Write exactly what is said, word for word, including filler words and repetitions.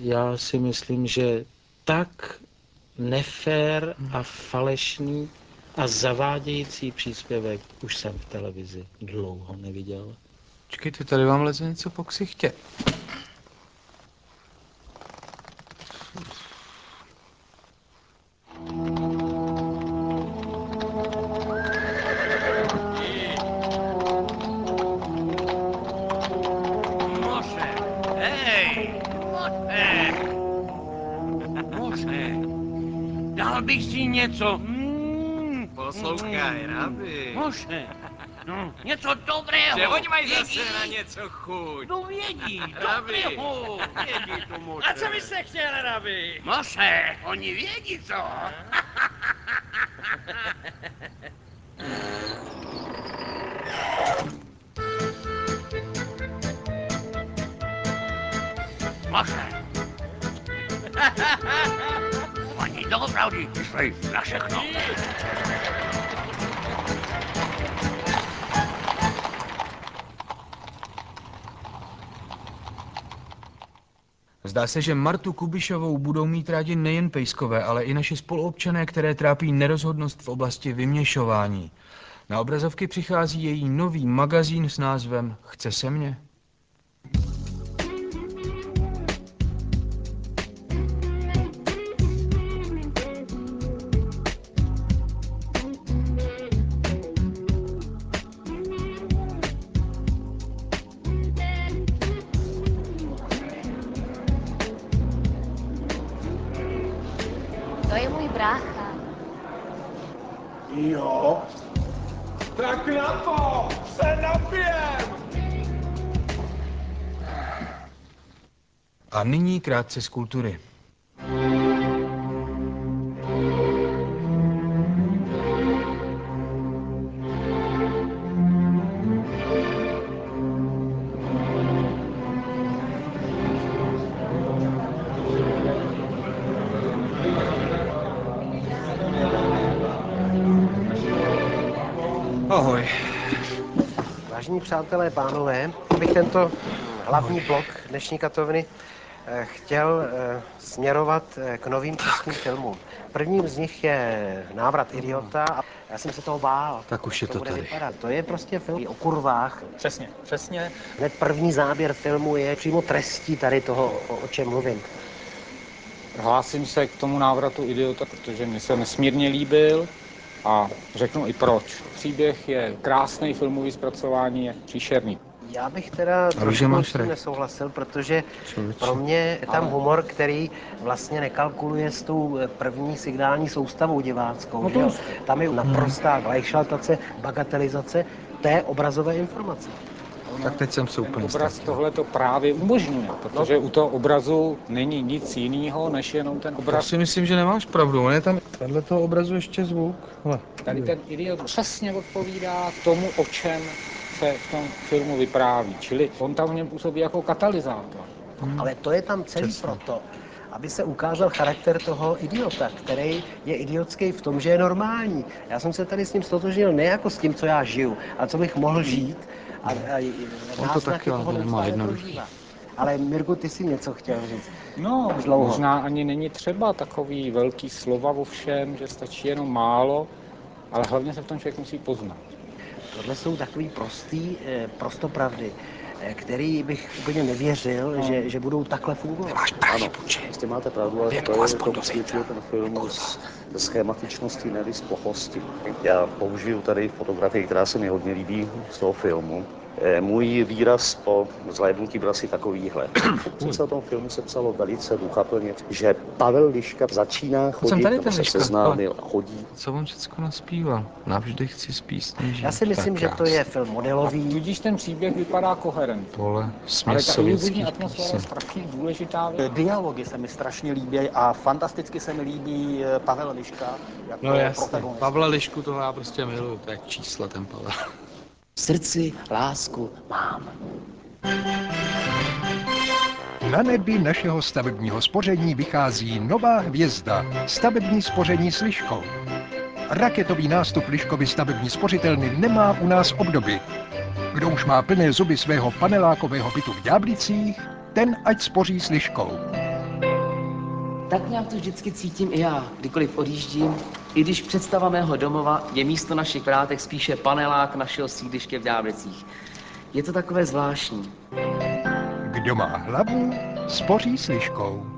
já si myslím, že tak nefér a falešný a zavádějící příspěvek už jsem v televizi dlouho neviděl. Počkejte, tady vám leze něco po ksichtě. Dal bych si něco. Mm, poslouchaj, Rabi. Moře. No, něco dobrého. Že oni mají Vědí. zase na něco chuť. No vědí, Rabi. dobrého. Vědí to moře. A co byste chtěl, Rabi? Moře, oni vědí co. Moře. Oni doopravdy myslí na všechno. Zdá se, že Martu Kubišovou budou mít rádi nejen pejskové, ale i naši spoluobčané, které trápí nerozhodnost v oblasti vyměšování. Na obrazovky přichází její nový magazín s názvem Chce se mě? To je můj brácha. Jo? Tak na to se napijem! A nyní krátce z kultury. Ahoj. Vážení přátelé, pánové, bych tento hlavní blok dnešní katovny chtěl směrovat k novým českým filmům. Prvním z nich je Návrat idiota a já jsem se toho bál. Tak už je to bude tady. vypadat. To je prostě film o kurvách. Přesně, přesně. Hned první záběr filmu je přímo trestí tady toho, o, o čem mluvím. Hlásím se k tomu Návratu idiota, protože mi se nesmírně líbil a řeknu i proč. Příběh je krásný, filmový zpracování je příšerný. Já bych teda trošku s tím nesouhlasil, protože pro mě je tam humor, který vlastně nekalkuluje s tou první signální soustavou diváckou. No to... Tam je naprostá glajšaltace, bagatelizace té obrazové informace. Tak teď jsem se úplně obraz tohle to právě umožňuje, protože no. u toho obrazu není nic jiného, než jenom ten obraz. To si myslím, že nemáš pravdu, on je tam vedle toho obrazu ještě zvuk. Hle. Tady ten idiot přesně odpovídá tomu, o čem se v tom filmu vypráví, čili on tam v něm působí jako katalyzátor. Hmm. Ale to je tam celý přesně. Proto, aby se ukázal charakter toho idiota, který je idiotský v tom, že je normální. Já jsem se tady s ním stotožnil ne jako s tím, co já žiju, ale co bych mohl žít. A, a on to taky má jednoduchý. Ale Mirku, ty jsi něco chtěl říct. No, možná ani není třeba takový velký slova o všem, že stačí jenom málo, ale hlavně se v tom člověk musí poznat. Tohle jsou takový prostý, prostopravdy, který bych úplně nevěřil, no. že, že budou takhle fungovat. Nemáš prachy, Jistě máte pravdu, ale to je to usvědčuje ten film z schématičnosti, ne z plochosti. Já použiju tady fotografii, která se mi hodně líbí z toho filmu. Můj výraz po zhlédnutí byl asi takovýhle. Jsem se o tom filmu se psalo velice duchaplně, že Pavel Liška začíná chodit, nebo se seznámil, chodí. Co on všechno naspíval? Navždy chci z písní žít. Já si myslím, že to je film modelový. A tudíž ten příběh vypadá koherentně. Pole, ale ta iluzivní atmosféra je strašně důležitá. Dialogy se mi strašně líbí a fantasticky se mi líbí Pavel Liška jako no jasně, protagonista. Pavla Lišku toho já prostě miluju, to je čísla ten Pavel. V srdci lásku mám. Na nebi našeho stavebního spoření vychází nová hvězda, stavební spoření s Liškou. Raketový nástup Liškovy stavební spořitelny nemá u nás obdoby. Kdo už má plné zuby svého panelákového bytu v Ďáblicích, ten ať spoří s Liškou. Tak nějak to vždycky cítím i já, kdykoliv odjíždím, i když představa mého domova je místo našich vrátek spíše panelák našeho sídliště v Ďáblicích. Je to takové zvláštní. Kdo má hlavu, spoří s liškou.